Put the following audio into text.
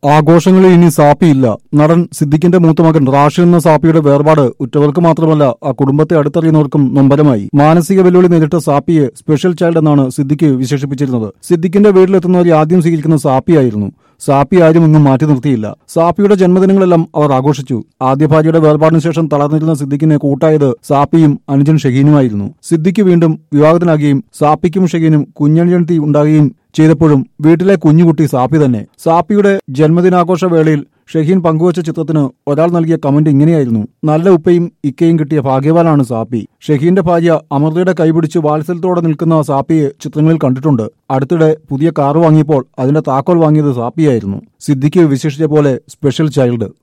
ആഘോഷങ്ങളിൽ ഇനി സാപ്പിയില്ല. നടൻ സിദ്ദിഖിന്റെ മൂത്തമകൻ റാഷിദ് എന്ന സാപ്പിയുടെ വേർപാട് ഉറ്റവർക്ക് മാത്രമല്ല ആ കുടുംബത്തെ അടുത്തറിയുന്നവർക്കും നൊമ്പരമായി. മാനസിക വെല്ലുവിളി നേരിട്ട സാപ്പിയെ സ്പെഷ്യൽ ചൈൽഡ് എന്നാണ് സിദ്ദിഖ് വിശേഷിപ്പിച്ചിരുന്നത്. സിദ്ദിഖിന്റെ വീട്ടിലെത്തുന്നവരെ ആദ്യം സ്വീകരിക്കുന്ന സാപ്പിയായിരുന്നു. സാപ്പി ആരും ഒന്നും മാറ്റി നിർത്തിയില്ല. സാപ്പിയുടെ ജന്മദിനങ്ങളെല്ലാം അവർ ആഘോഷിച്ചു. ആദ്യ ഭാര്യയുടെ വേർപാടിന് ശേഷം തളർന്നിരുന്ന സിദ്ദിഖിനെ കൂട്ടായത് സാപ്പിയും അനുജൻ ഷഹീനുമായിരുന്നു. സിദ്ദിഖ് വീണ്ടും വിവാഹത്തിനാകുകയും സാപ്പിക്കും ഷഹീനും കുഞ്ഞനിയത്തി ഉണ്ടാകുകയും ചെയ്തപ്പോഴും വീട്ടിലെ കുഞ്ഞുകുട്ടി സാപ്പി തന്നെ. സാപ്പിയുടെ ജന്മദിനാഘോഷ വേളയിൽ ഷഹീൻ പങ്കുവച്ച ചിത്രത്തിന് ഒരാൾ നൽകിയ കമന്റ് ഇങ്ങനെയായിരുന്നു: നല്ല ഉപ്പയും ഇക്കയും കിട്ടിയ ഭാഗ്യവാനാണ് സാപ്പി. ഷഹീന്റെ ഭാര്യ അമൃതയുടെ കൈപിടിച്ച് വാത്സല്യത്തോടെ നിൽക്കുന്ന സാപ്പിയെ ചിത്രങ്ങളിൽ കണ്ടിട്ടുണ്ട്. അടുത്തിടെ പുതിയ കാർ വാങ്ങിയപ്പോൾ അതിന്റെ താക്കോൽ വാങ്ങിയത് സാപ്പിയായിരുന്നു. സിദ്ദിഖ് വിശേഷിച്ച പോലെ സ്പെഷ്യൽ ചൈൽഡ്.